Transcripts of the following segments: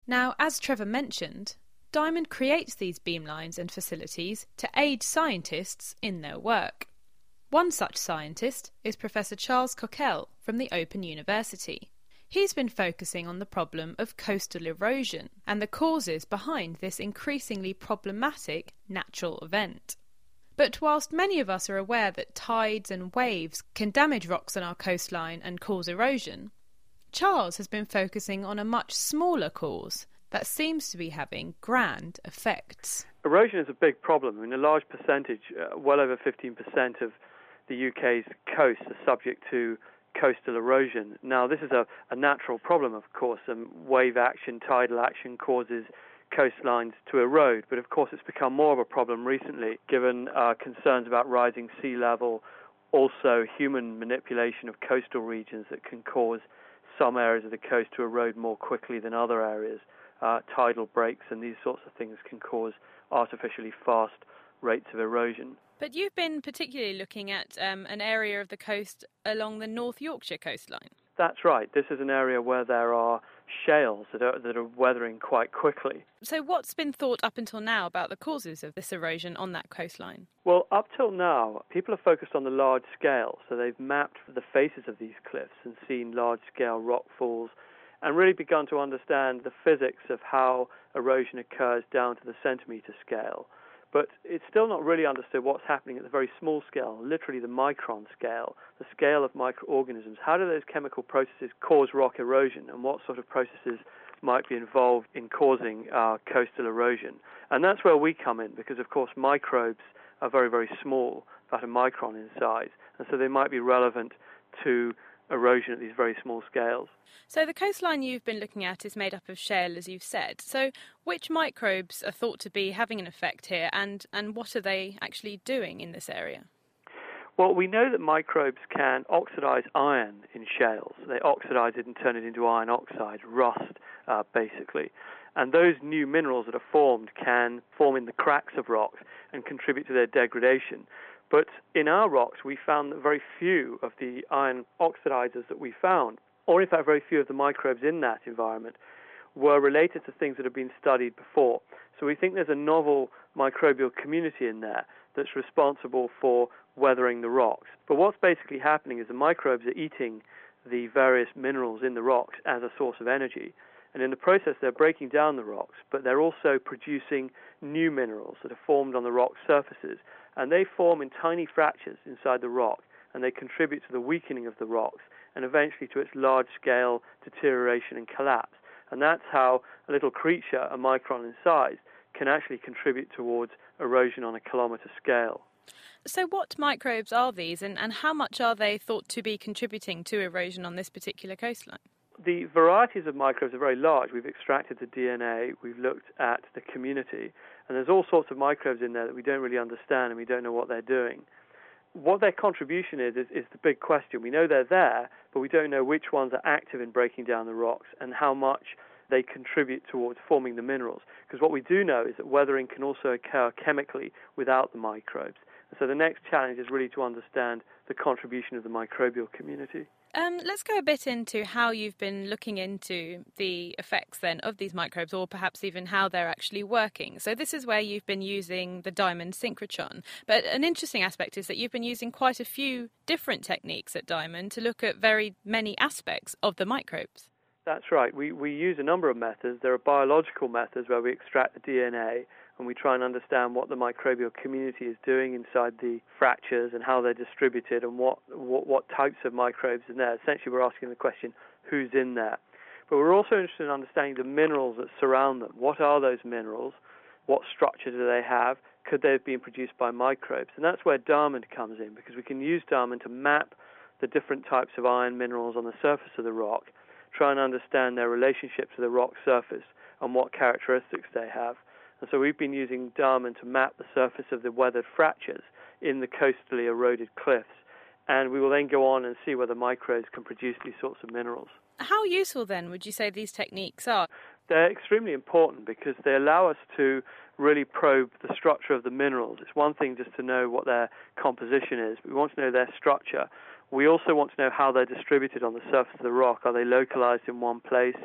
Now, as Trevor mentioned, Diamond creates these beamlines and facilities to aid scientists in their work. One such scientist is Professor Charles Cockell from the Open University. He's been focusing on the problem of coastal erosion and the causes behind this increasingly problematic natural event. But whilst many of us are aware that tides and waves can damage rocks on our coastline and cause erosion, Charles has been focusing on a much smaller cause that seems to be having grand effects. Erosion is a big problem. I mean, a large percentage, well over 15% of the UK's coasts are subject to coastal erosion. Now, this is a natural problem, of course, and wave action, tidal action causes coastlines to erode. But, of course, it's become more of a problem recently, given concerns about rising sea level, also human manipulation of coastal regions that can cause some areas of the coast to erode more quickly than other areas. Tidal breaks and these sorts of things can cause artificially fast rates of erosion. But you've been particularly looking at an area of the coast along the North Yorkshire coastline. That's right. This is an area where there are shales that are weathering quite quickly. So what's been thought up until now about the causes of this erosion on that coastline? Well, up till now, people are focused on the large scale. So they've mapped the faces of these cliffs and seen large-scale rock falls and really begun to understand the physics of how erosion occurs down to the centimetre scale. But it's still not really understood what's happening at the very small scale, literally the micron scale, the scale of microorganisms. How do those chemical processes cause rock erosion, and what sort of processes might be involved in causing coastal erosion? And that's where we come in, because, of course, microbes are very, very small, about a micron in size, and so they might be relevant to erosion at these very small scales. So the coastline you've been looking at is made up of shale, as you've said. So which microbes are thought to be having an effect here, and what are they actually doing in this area? Well, we know that microbes can oxidize iron in shales. They oxidize it and turn it into iron oxide, rust, basically. And those new minerals that are formed can form in the cracks of rocks and contribute to their degradation. But in our rocks, we found that very few of the iron oxidizers that we found, or in fact very few of the microbes in that environment, were related to things that have been studied before. So we think there's a novel microbial community in there that's responsible for weathering the rocks. But what's basically happening is the microbes are eating the various minerals in the rocks as a source of energy. And in the process, they're breaking down the rocks, but they're also producing new minerals that are formed on the rock surfaces. And they form in tiny fractures inside the rock, and they contribute to the weakening of the rocks and eventually to its large-scale deterioration and collapse. And that's how a little creature, a micron in size, can actually contribute towards erosion on a kilometre scale. So what microbes are these, and how much are they thought to be contributing to erosion on this particular coastline? The varieties of microbes are very large. We've extracted the DNA, we've looked at the community, and there's all sorts of microbes in there that we don't really understand and we don't know what they're doing. What their contribution is the big question. We know they're there, but we don't know which ones are active in breaking down the rocks and how much they contribute towards forming the minerals. Because what we do know is that weathering can also occur chemically without the microbes. And so the next challenge is really to understand the contribution of the microbial community. Let's go a bit into how you've been looking into the effects then of these microbes, or perhaps even how they're actually working. So this is where you've been using the Diamond synchrotron. But an interesting aspect is that you've been using quite a few different techniques at Diamond to look at very many aspects of the microbes. That's right. We use a number of methods. There are biological methods where we extract the DNA and we try and understand what the microbial community is doing inside the fractures and how they're distributed and what types of microbes are there. Essentially, we're asking the question, who's in there? But we're also interested in understanding the minerals that surround them. What are those minerals? What structure do they have? Could they have been produced by microbes? And that's where Diamond comes in, because we can use Diamond to map the different types of iron minerals on the surface of the rock, try and understand their relationship to the rock surface and what characteristics they have. And so we've been using Diamond to map the surface of the weathered fractures in the coastally eroded cliffs. And we will then go on and see whether microbes can produce these sorts of minerals. How useful then would you say these techniques are? They're extremely important because they allow us to really probe the structure of the minerals. It's one thing just to know what their composition is, but we want to know their structure. We also want to know how they're distributed on the surface of the rock. Are they localized in one place?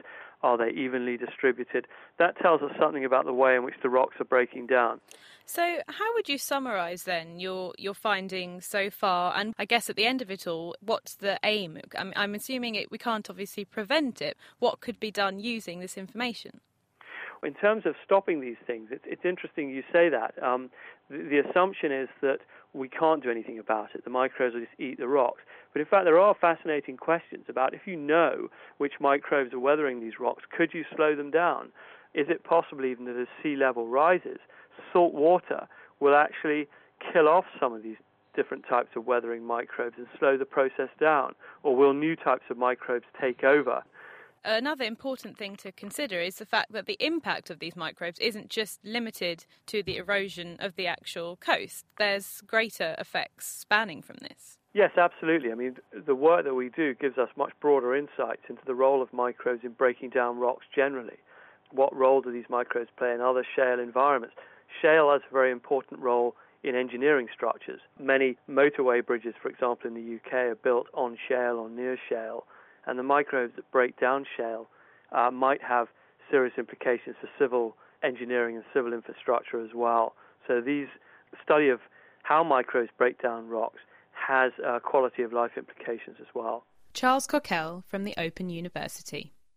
Are they evenly distributed? That tells us something about the way in which the rocks are breaking down. So how would you summarise then your findings so far? And I guess at the end of it all, what's the aim? I'm assuming we can't obviously prevent it. What could be done using this information? In terms of stopping these things, it's interesting you say that. The assumption is that we can't do anything about it. The microbes will just eat the rocks. But in fact, there are fascinating questions about if you know which microbes are weathering these rocks, could you slow them down? Is it possible even that as sea level rises, salt water will actually kill off some of these different types of weathering microbes and slow the process down? Or will new types of microbes take over? Another important thing to consider is the fact that the impact of these microbes isn't just limited to the erosion of the actual coast. There's greater effects spanning from this. Yes, absolutely. I mean, the work that we do gives us much broader insights into the role of microbes in breaking down rocks generally. What role do these microbes play in other shale environments? Shale has a very important role in engineering structures. Many motorway bridges, for example, in the UK are built on shale or near shale. And the microbes that break down shale might have serious implications for civil engineering and civil infrastructure as well. So the study of how microbes break down rocks has quality of life implications as well. Charles Cockell from the Open University.